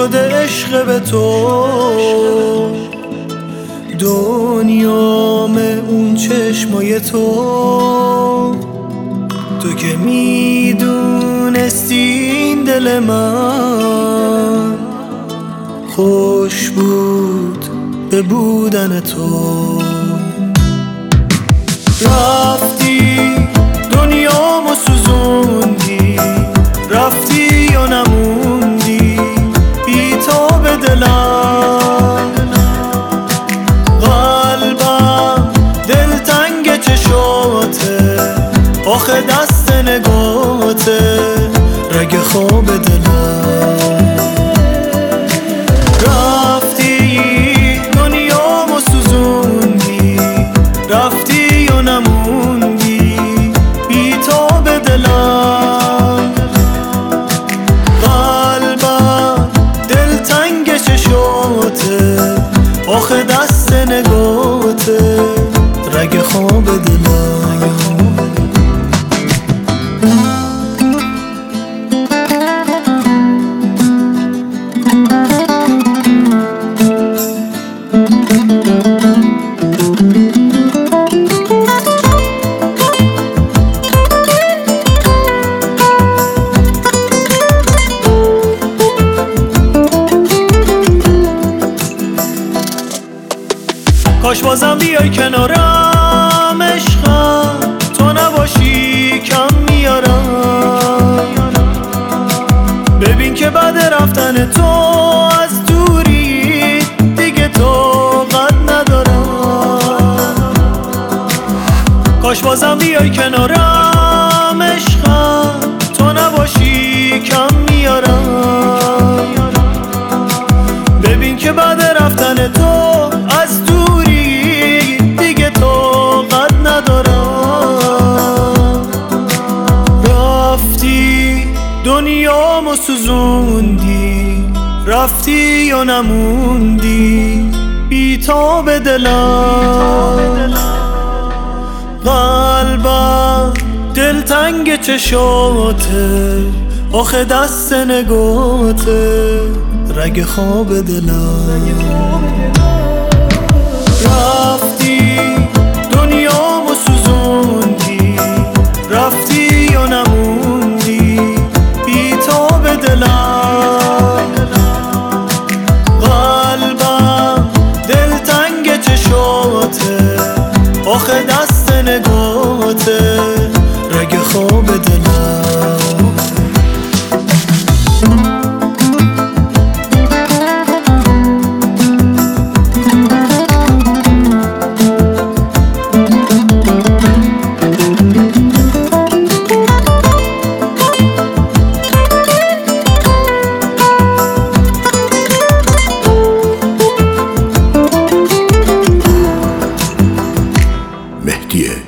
شده عشق به تو، دنیام اون چشمای تو که میدونستی این دل من خوش بود به بودن تو. رفتی دنیامو سوزوندی، رفتی یا نموندی بی تو به دلم، قلبم دلتنگ چشاته، آخه دست نگاته رگ خواب دلم. رفتی دنیامو سوزوندی، رفتی یا نموندی بی تو به دلم، قلبم دلتنگ چشاته، آخه دست نگاته رگ خواب دلم. کاش بازم بیای کنارم عشقم، تو نباشی کم میارم. ببین که بعد رفتن تو از دوری دیگه طاقت ندارم. کاش بازم بیای کنارم عشقم، تو نباشی کم میارم. ببین که بعد رفتن تو از دوری دیگه طاقت ندارم. رفتی دنیامو سوزوندی، رفتی یا نموندی بی تو به دلم، قلبم دلتنگ چشاته، آخه دست نگاته رگ خواب دلم. رفتی دنیامو سوزوندی، رفتی یا نموندی بی تو به دلم، قلبم دلتنگ چشاته، آخه دست نگاته رگ خواب دلم. مهدی